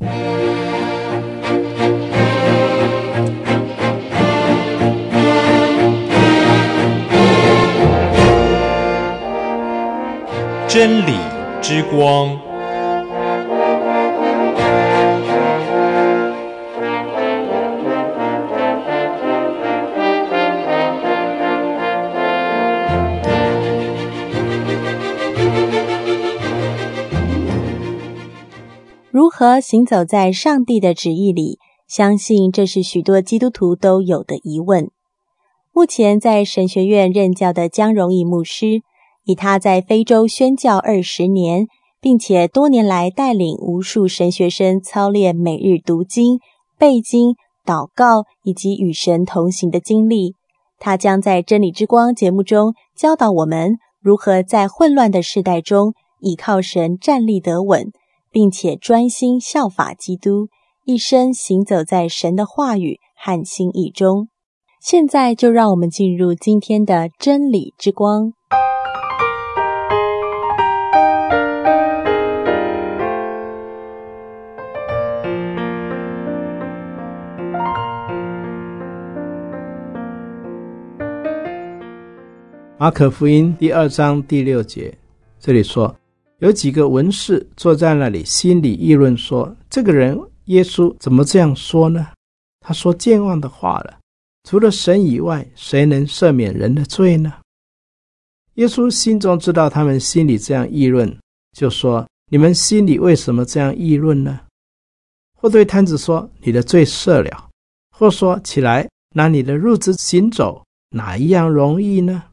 真理之光。 如何行走在上帝的旨意里？相信这是许多基督徒都有的疑问。目前在神学院任教的江荣义牧师，以他在非洲宣教20年，并且多年来带领无数神学生操练每日读经、背经、祷告以及与神同行的经历，他将在真理之光节目中教导我们如何在混乱的世代中倚靠神站立得稳，并且专心效法基督，一生行走在神的话语和心意中。现在就让我们进入今天的真理之光。 马可福音第2章第6节，这里说，有几个文士坐在那里，心里议论说，这个人耶稣怎么这样说呢？他说健忘的话了，除了神以外，谁能赦免人的罪呢？耶稣心中知道他们心里这样议论，就说，你们心里为什么这样议论呢？或对摊子说，你的罪赦了，或说，起来，拿你的褥子行走，哪一样容易呢？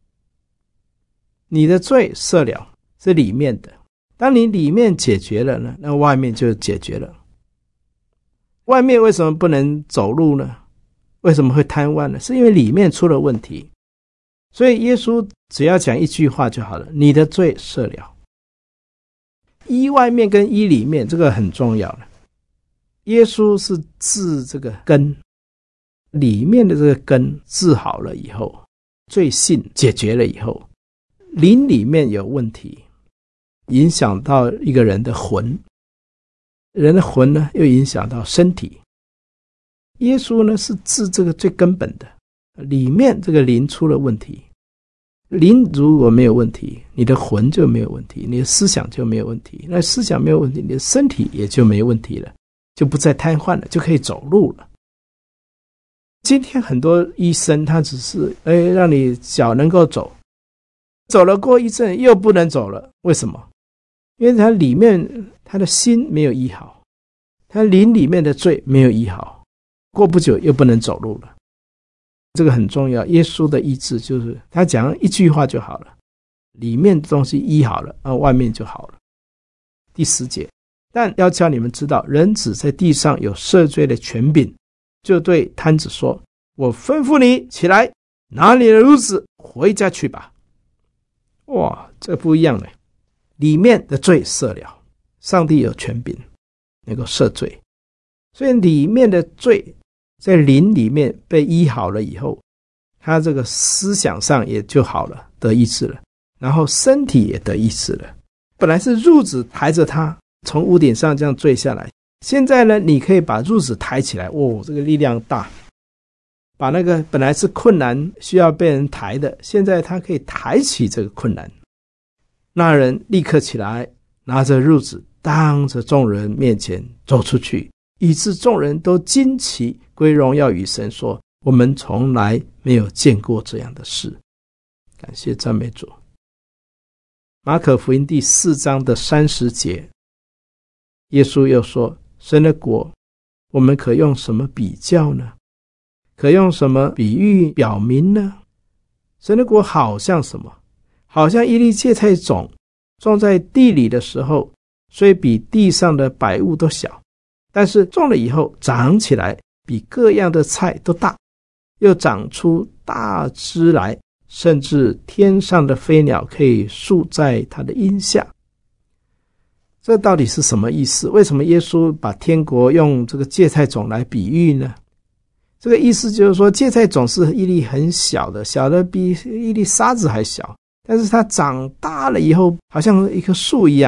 你的罪赦了，是里面的，当你里面解决了呢，那外面就解决了。外面为什么不能走路呢？为什么会瘫痪呢？是因为里面出了问题。所以耶稣只要讲一句话就好了，你的罪赦了。医外面跟医里面，这个很重要了。耶稣是治这个根，里面的这个根治好了以后，罪性解决了以后，灵里面有问题，影响到一个人的魂，人的魂呢又影响到身体。耶稣呢是治这个最根本的，里面这个灵出了问题。灵如果没有问题，你的魂就没有问题，你的思想就没有问题，那思想没有问题，你的身体也就没问题了，就不再瘫痪了，就可以走路了。今天很多医生他只是让你脚能够走，走了过一阵又不能走了，为什么？因为他里面他的心没有医好，他灵里面的罪没有医好，过不久又不能走路了。这个很重要，耶稣的医治就是他讲一句话就好了，里面的东西医好了，外面就好了。第10节，但要叫你们知道，人子在地上有赦罪的权柄，就对摊子说，我吩咐你起来，拿你的褥子回家去吧。哇，这不一样了，里面的罪赦了，上帝有权柄能够赦罪，所以里面的罪在灵里面被医好了以后，他这个思想上也就好了，得医治了，然后身体也得医治了。本来是褥子抬着他从屋顶上这样坠下来，现在呢你可以把褥子抬起来，这个力量大，把那个本来是困难需要被人抬的，现在他可以抬起这个困难。那人立刻起来，拿着褥子当着众人面前走出去，以致众人都惊奇，归荣耀与神，说，我们从来没有见过这样的事。感谢赞美主。马可福音第4章的30节，耶稣又说，神的国我们可用什么比较呢？可用什么比喻表明呢？神的国好像什么？好像一粒芥菜种种在地里的时候，虽比地上的百物都小，但是种了以后长起来，比各样的菜都大，又长出大枝来，甚至天上的飞鸟可以宿在它的荫下。这到底是什么意思？为什么耶稣把天国用这个芥菜种来比喻呢？这个意思就是说，芥菜种是一粒很小的，小的比一粒沙子还小，但是它长大了以后好像一棵树一样，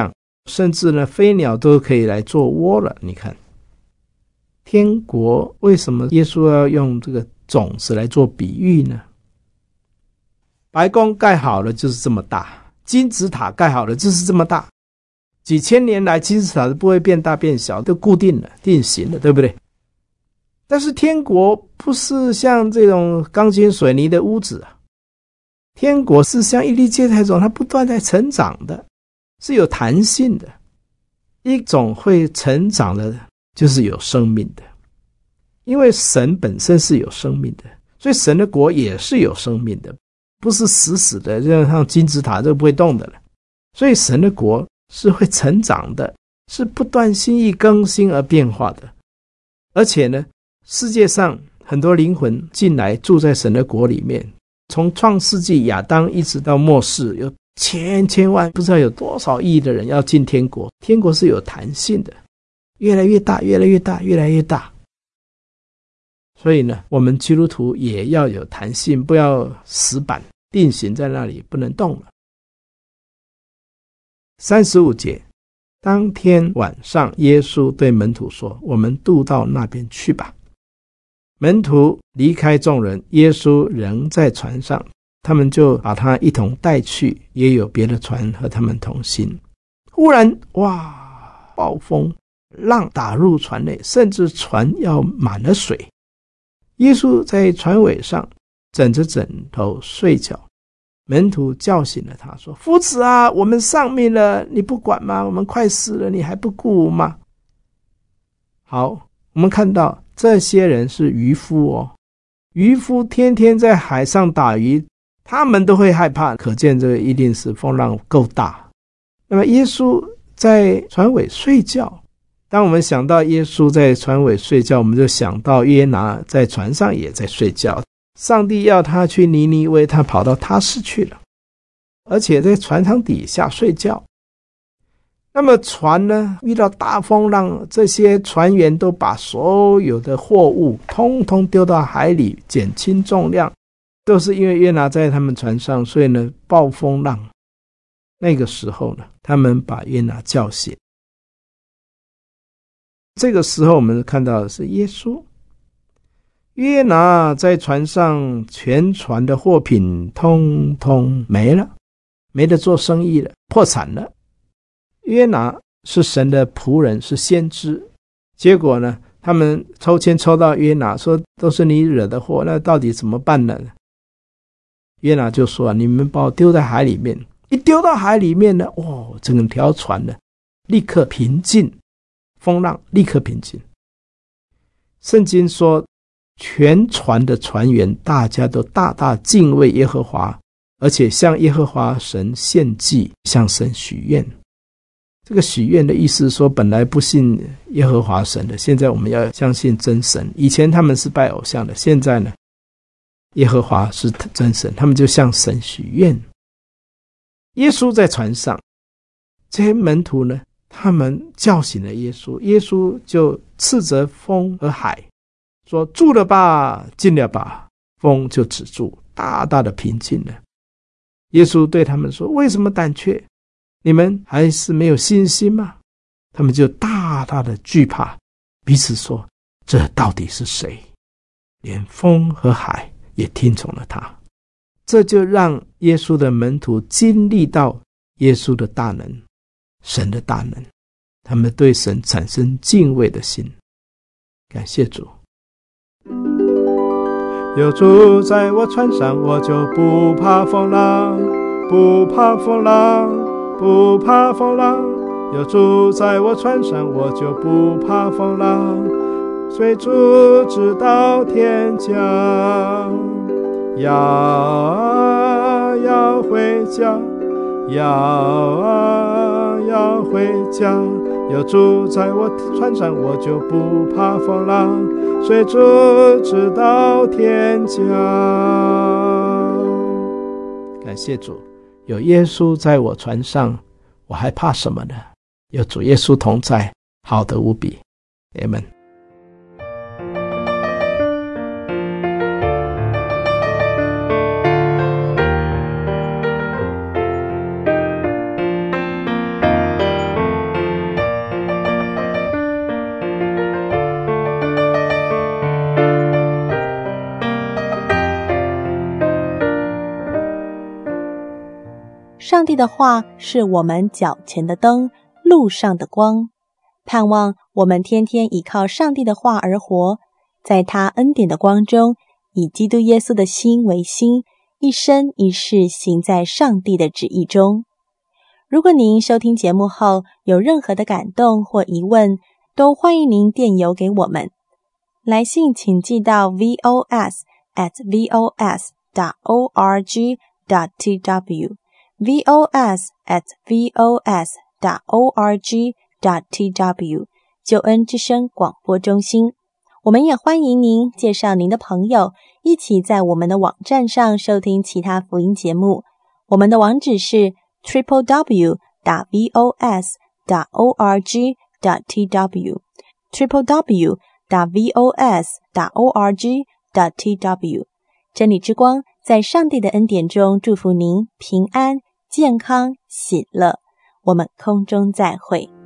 甚至呢飞鸟都可以来做窝了。你看天国为什么耶稣要用这个种子来做比喻呢？白宫盖好了就是这么大，金字塔盖好了就是这么大，几千年来金字塔都不会变大变小，都固定了定型了，对不对？但是天国不是像这种钢筋水泥的屋子啊，天国是像一粒芥菜种，它不断在成长的，是有弹性的。一种会成长的就是有生命的，因为神本身是有生命的，所以神的国也是有生命的，不是死死的，就像金字塔就不会动的了。所以神的国是会成长的，是不断心意更新而变化的。而且呢，世界上很多灵魂进来住在神的国里面，从创世纪亚当一直到末世，有千万不知道有多少亿的人要进天国。天国是有弹性的，越来越大，越来越大，越来越大。所以呢，我们基督徒也要有弹性，不要死板定型在那里不能动了。35节，当天晚上，耶稣对门徒说：“我们渡到那边去吧。”门徒离开众人，耶稣仍在船上，他们就把他一同带去，也有别的船和他们同行。忽然，哇，暴风浪打入船内，甚至船要满了水。耶稣在船尾上枕着枕头睡觉，门徒叫醒了他，说：“夫子啊，我们丧命了，你不管吗？我们快死了，你还不顾吗？”好，我们看到这些人是渔夫哦，渔夫天天在海上打鱼，他们都会害怕，可见这个一定是风浪够大。那么耶稣在船尾睡觉，当我们想到耶稣在船尾睡觉，我们就想到约拿在船上也在睡觉。上帝要他去尼尼微，他跑到他施去了，而且在船舱底下睡觉。那么船呢，遇到大风浪，这些船员都把所有的货物通通丢到海里，减轻重量，都是因为约拿在他们船上，所以呢，暴风浪。那个时候呢，他们把约拿叫醒。这个时候我们看到的是耶稣。约拿在船上，全船的货品通通没了，没得做生意了，破产了。约拿是神的仆人，是先知，结果呢，他们抽签抽到约拿，说都是你惹的祸，那到底怎么办呢？约拿就说：“你们把我丢在海里面。”一丢到海里面呢，整条船呢立刻平静，风浪立刻平静。圣经说，全船的船员大家都大大敬畏耶和华，而且向耶和华神献祭，向神许愿。这个许愿的意思是说，本来不信耶和华神的，现在我们要相信真神。以前他们是拜偶像的，现在呢，耶和华是真神，他们就向神许愿。耶稣在船上，这些门徒呢，他们叫醒了耶稣，耶稣就斥责风和海，说：“住了吧，静了吧。”风就止住，大大的平静了。耶稣对他们说：“为什么胆怯？你们还是没有信心吗？”他们就大大的惧怕，彼此说：“这到底是谁？”连风和海也听从了他。这就让耶稣的门徒经历到耶稣的大能，神的大能，他们对神产生敬畏的心。感谢主。有主在我船上，我就不怕风浪，不怕风浪，不怕风浪。有主在我船上，我就不怕风浪，随主直到天降。要回家，要回家。有主在我船上，我就不怕风浪，随主直到天降。感谢主，有耶稣在我船上，我还怕什么呢？有主耶稣同在，好得无比。阿们。 上帝的话是我们脚前的灯，路上的光。盼望我们天天倚靠上帝的话而活，在他恩典的光中，以基督耶稣的心为心，一生一世行在上帝的旨意中。如果您收听节目后有任何的感动或疑问，都欢迎您电邮给我们。来信请寄到 vos@vos.org.tw vos@vos.org.tw 救恩之声广播中心。我们也欢迎您介紹您的朋友，一起在我们的網站上收聽其他福音節目。我們的網址是 www.vos.org.tw www.vos.org.tw 真理之光，在上帝的恩典中祝福您平安、健康、喜樂。我們空中再會。